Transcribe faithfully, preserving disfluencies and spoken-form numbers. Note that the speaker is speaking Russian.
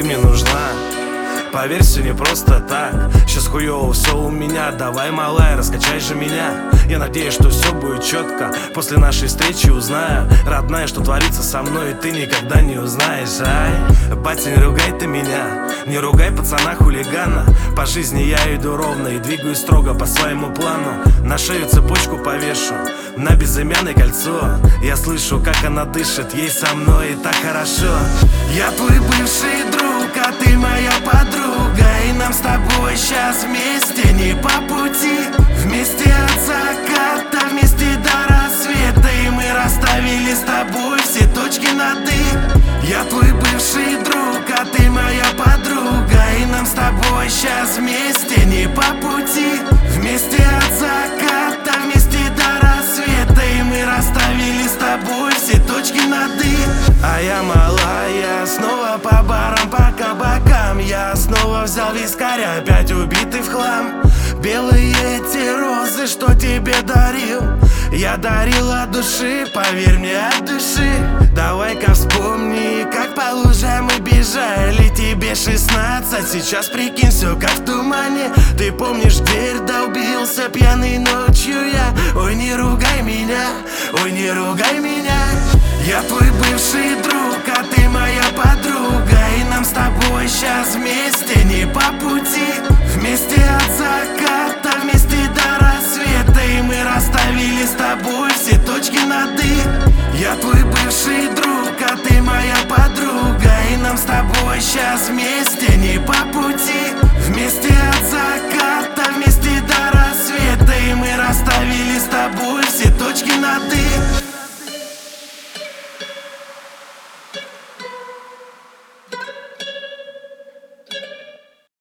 ты мне нужна. Поверь, все не просто так. Сейчас хуёво все у меня. Давай, малая, раскачай же меня. Я надеюсь, что все будет четко. После нашей встречи узнаю, родная, что творится со мной, и ты никогда не узнаешь. Ай, батя, не ругай ты меня, не ругай пацана-хулигана. По жизни я иду ровно и двигаюсь строго по своему плану. На шею цепочку повешу, на безымянное кольцо. Я слышу, как она дышит, ей со мной и так хорошо. Я твой бывший друг, а ты моя подруга, и нам с тобой сейчас вместе не по пути. Вместе от заката, вместе до рассвета, и мы расставили с тобой все точки над «и». Я твой бывший друг, а ты моя подруга, и нам с тобой сейчас вместе не по пути. Вместе от заката, вместе до рассвета, и мы расставили с тобой все точки над «и». А я малая, снова по барам, по кабакам. Я снова взял вискаря, опять убитый в хлам. Белые эти розы, что тебе дарил, я дарил от души, поверь мне, от души. Давай-ка вспомни, как по лужам мы бежали. Тебе шестнадцать, сейчас прикинь, все как в тумане. Ты помнишь, дверь долбился пьяный ночью я. Ой, не ругай меня, ой, не ругай меня. Я твой бывший друг, а ты моя подруга, и нам с тобой сейчас вместе не по пути. Вместе от заката, вместе до рассвета, и мы расставили с тобой все точки над «и». Я твой бывший друг, а ты моя подруга, и нам с тобой сейчас вместе не